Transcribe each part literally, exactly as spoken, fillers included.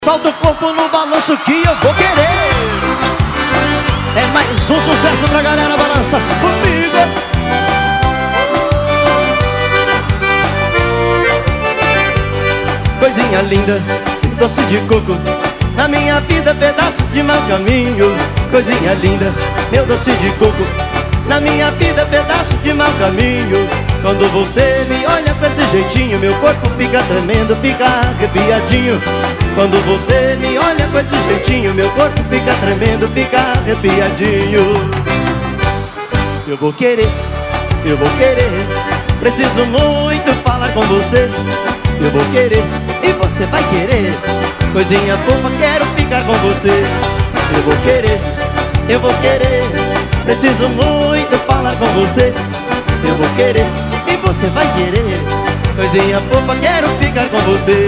Solta o corpo no balanço que eu vou querer. É mais um sucesso pra galera balançar comigo. Coisinha linda, doce de coco, na minha vida pedaço de mau caminho. Coisinha linda, meu doce de coco, na minha vida pedaço de mau caminho. Quando você me olha com esse jeitinho, meu corpo fica tremendo, fica arrepiadinho. Quando você me olha com esse jeitinho, meu corpo fica tremendo, fica arrepiadinho. Eu vou querer, eu vou querer, preciso muito falar com você. Eu vou querer e você vai querer, coisinha fofa, quero ficar com você. Eu vou querer, eu vou querer, preciso muito falar com você. Eu vou querer e você vai querer, coisinha fofa, quero ficar com você.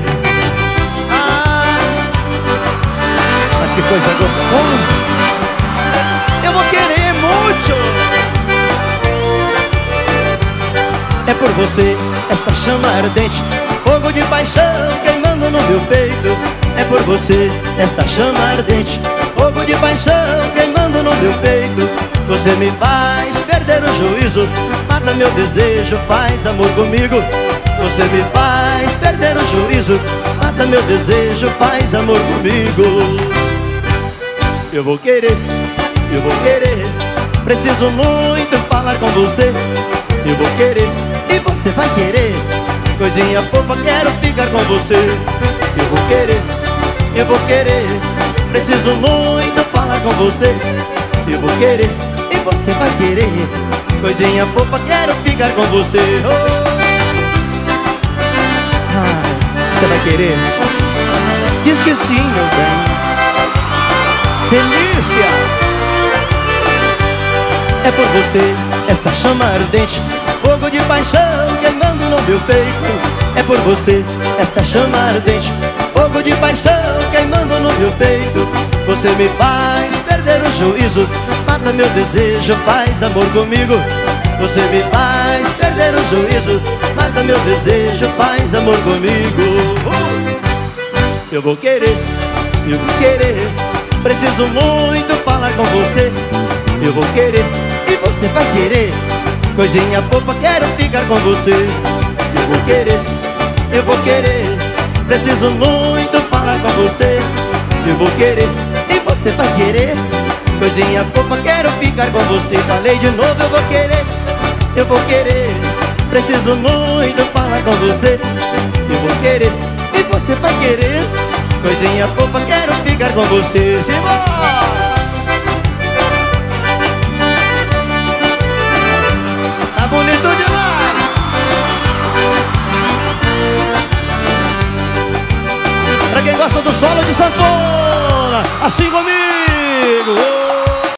Ah, mas que coisa gostosa. Eu vou querer muito. É por você, esta chama ardente, fogo de paixão queimando no meu peito. É por você, esta chama ardente, fogo de paixão queimando no meu peito. Você me faz perder o juízo, mata meu desejo, faz amor comigo. Você me faz perder o juízo, mata meu desejo, faz amor comigo. Eu vou querer, eu vou querer, preciso muito falar com você. Eu vou querer e você vai querer, coisinha fofa, quero ficar com você. Eu vou querer, eu vou querer, preciso muito falar com você. Eu vou querer e você vai querer, coisinha fofa, quero ficar com você. Oh. Ah, você vai querer? Diz que sim, meu bem. Delícia! É por você, esta chama ardente, fogo de paixão queimando no meu peito. É por você, esta chama ardente, fogo de paixão queimando no meu peito. Você me faz perder o juízo, mata meu desejo, faz amor comigo. Você me faz perder o juízo, mata meu desejo, faz amor comigo. Eu vou querer, eu vou querer, preciso muito falar com você. Eu vou querer e você vai querer, coisinha fofa, quero ficar com você. Eu vou querer, eu vou querer, preciso muito falar com você. Eu vou querer e você vai querer, coisinha fofa, quero ficar com você. Falei de novo, eu vou querer, eu vou querer, preciso muito falar com você. Eu vou querer e você vai querer, coisinha fofa, quero ficar com você. Simbora! Tá bonito demais! Pra quem gosta do solo de sanfona, assim comigo!